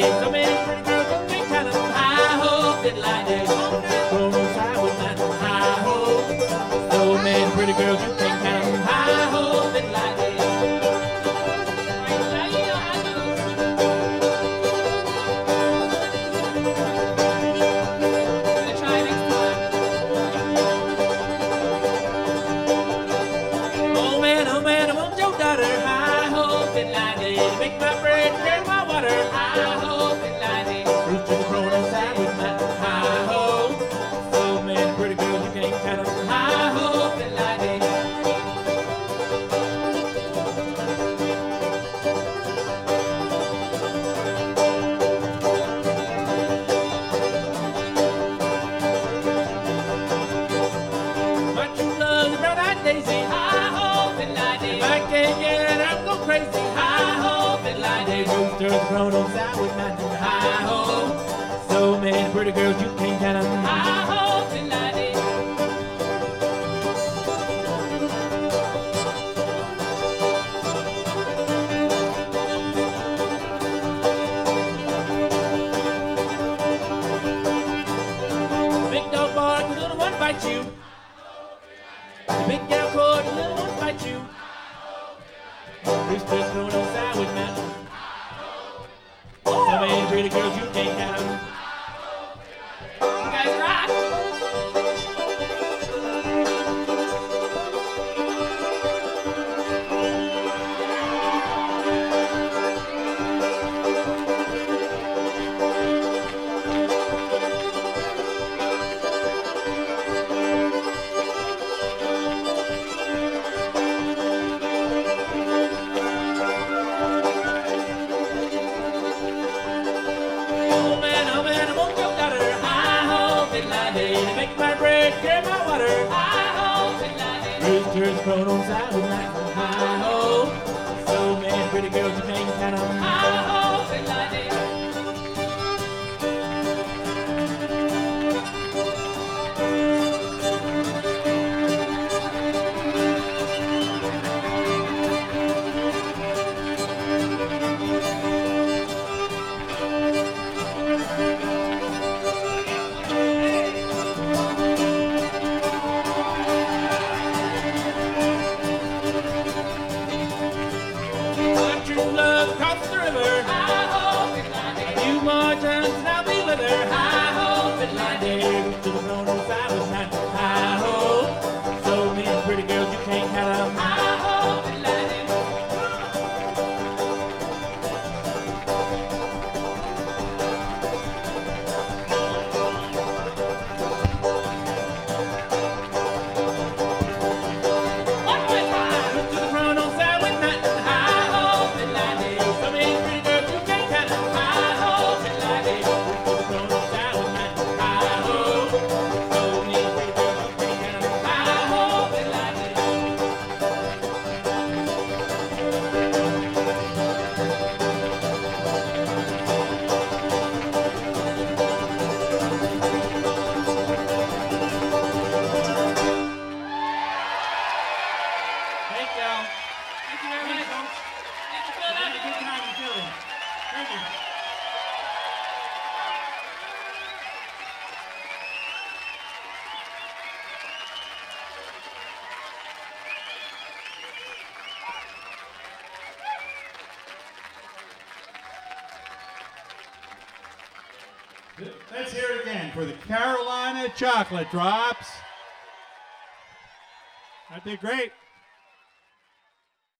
So many pretty girls you can't count 'em. Hi-ho, fiddle-I-day. Thrown on side with that hi-ho. So many pretty girls you can't count 'em. Hi-ho, fiddle-I-day. Make my bread, drink my water, hi-ho, fiddle-I-day. Rooster the crow on side with my hi-ho. So many pretty girls you can't count 'em, hi-ho, fiddle-I-day. My true love's a brown-eyed daisy, hi-ho, fiddle-I-day. If I can't get it, I'm go crazy, hi-ho. Roosters grown on side with nothing. Hi-ho. So many pretty girls you can't count 'em. Hi-ho, fiddle-I-day. Big dog bark, the little one bite you. The big gal court, the little one bite you. Roosters grown on side with nothing. So many pretty girls you can't count 'em. You guys rock! Make my bread, carry my water, hi-ho, fiddle-I-day. Roosters grown on side with night, hi-ho. So many pretty girls you can't count 'em, hi-ho, fiddle-I-day. To the grown on side with night, hi-ho. So many pretty girls you can't count 'em, hi-ho, fiddle-I-day. One more time. To the grown on side with night, hi-ho, fiddle-I-day. So many pretty girls you can't count 'em, hi-ho, fiddle-I-day. To the grown on side with night, hi-ho. Let's hear it again for the Carolina Chocolate Drops. Aren't they great?